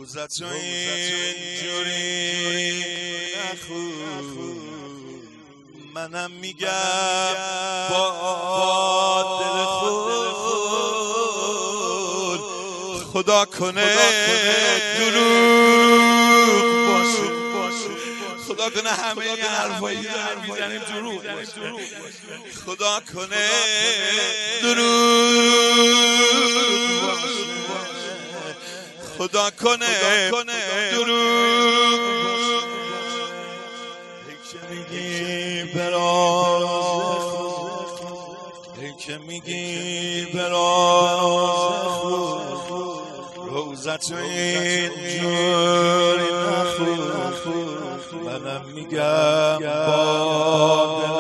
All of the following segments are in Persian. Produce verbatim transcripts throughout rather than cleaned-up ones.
روزتو اینجوری نخون، منم میگم با دل خود خدا کنه دروغ باشه، خدا کنه همه این حرفایی داریم میزنیم دروغ باشه، خدا کنه دروغ باشه، خدا کنه دروغ که میگی براز ای که میگی براز روزتو اینجوری نخون، منم میگم با دل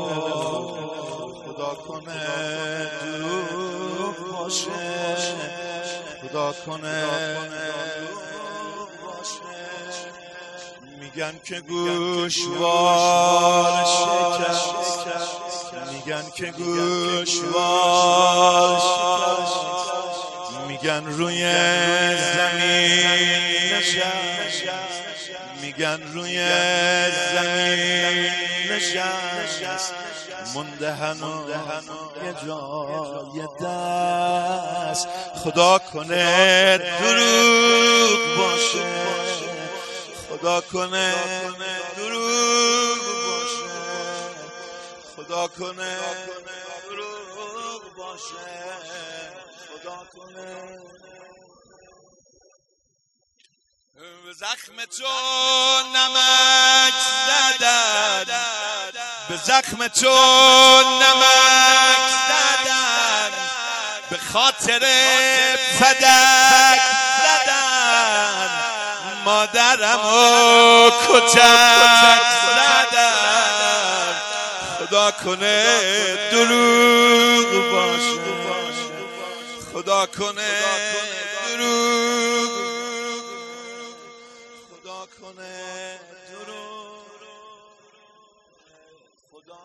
خدا کنه دروغ باشه، خدا کنه میگن که گوشوار شکست، میگن که گوشوار شکست، میگن روی زمین نشست، میگن روی زمین نشست، مونده هنوز یه جای دست، خدا کنه دروغ باشه، خدا کنه دروغ باشه، خدا کنه دروغ باشه، خدا کنه. به زخم تو نمک زدن، به زخم تو نمک زدن، به خاطر فدک زدن، مادرمو کتک زدن، خدا کنه دروغ باشه، خدا کنه دروغ، خدا کنه دروغ، خدا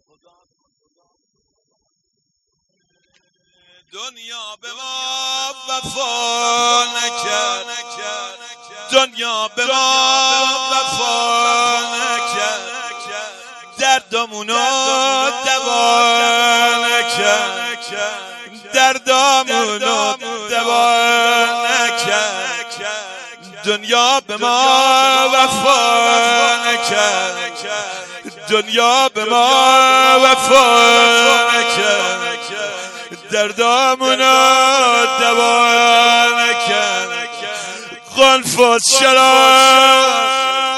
دنیا به ما وفا نکرد، دنیا به ما وفا نکرد، دردمونو دوا نکرد، دردمونو دوا نکرد، دنیا به ما وفا نکرد، دنیا به ما وفا نکرد، دردمونو دوا نکرد، قلفت شراب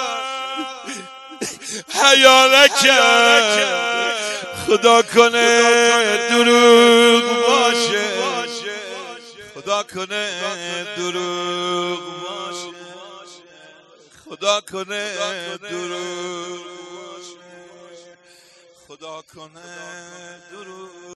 حیا نکرد، خدا کنه دروغ باشه، خدا کنه دروغ باشه، خدا کنه دروغ باشه، خدا کنه دروغ